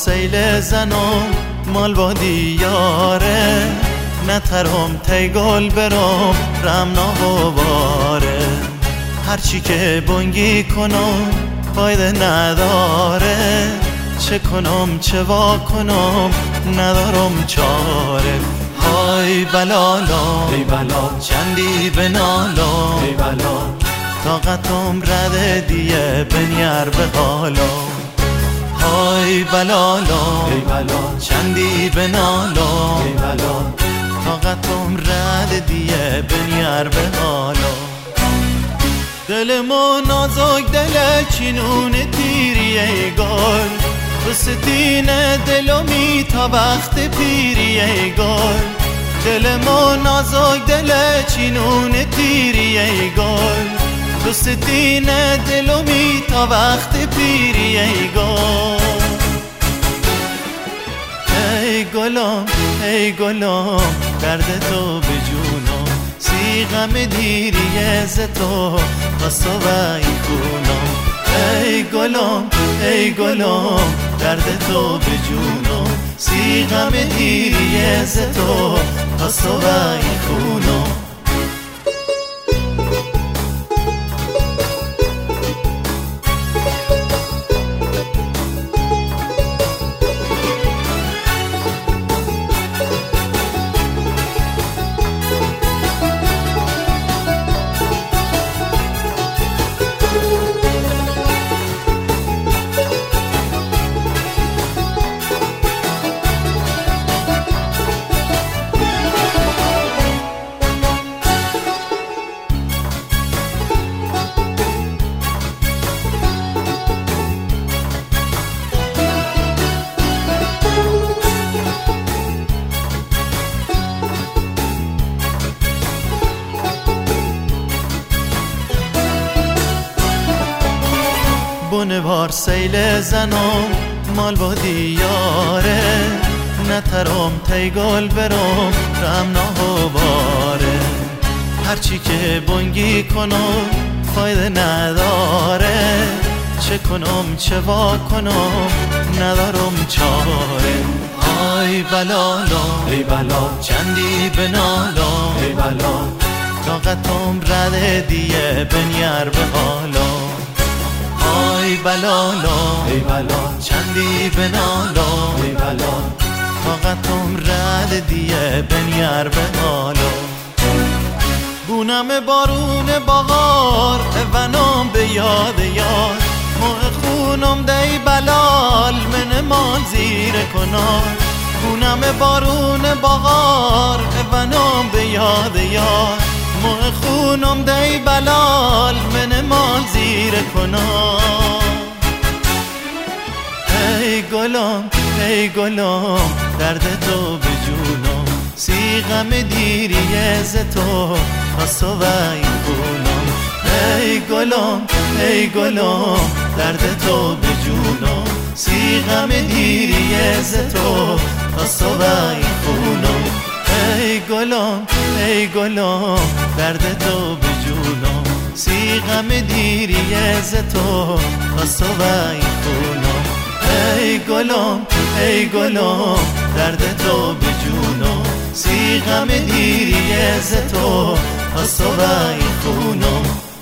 سیل زنم مال با دیاره، نترم تی گل برم رمنا و باره. هرچی که بنگی کنم فایده نداره، چه کنم چه وا کنم ندارم چاره. های بلالا ای بلا چندی بنالا، ای بلا طاقتم رده دیه بنیر به حالا. های بلالا ای بلا چندی بنالا، ای بلا طاقتم رده دیه بنیر به حالا. دل ما نازک دل چینون تیری ای گل، بستین دلمی تا وقت پیری ای گل. دل ما نازک دل چینون تیری ای گل، بستین دلمی تا وقت پیری ای گل. ای گلم ای گلم درد تو به جونم، سی غم دیری از تو خواست و این خونم. ای گلم ای گلم درد تو به جونم، سی غم دیری از تو خواست و این خونم. بار سیل زنم مال با دیاره، نترم تی گل برم رمنا و باره. هرچی که بنگی کنم فایده نداره، چه کنم چه وا کنم ندارم چاره. ای بلالا ای بلا چندی بنالا، ای بلا طاقتم رده دیه بنیر به حالا. ای بلالا ای بلا چندی بنالا، ای بلا طاقتم رد دیه بنیر به حالا. بونم بارون باغار ونام به یاد یار، موه خونم دی بلال من مال زیر کنار. بونم بارون باغار ونام به یاد یار، موه خونم دی بلال من مال زیر کنار. ای گلم ای گلم درد تو به جونم، سی غم دیری از تو خواست و این خونم. ای گلم ای گلم درد تو به جونم، سی غم دیری از تو خواست و این خونم. ای گلم ای گلم درد تو به جونم، سی غم دیری از تو خواست و این خونم. ای گلم ای گلم درد تو به جونم، سی غم دیری از تو خواست و این خونم.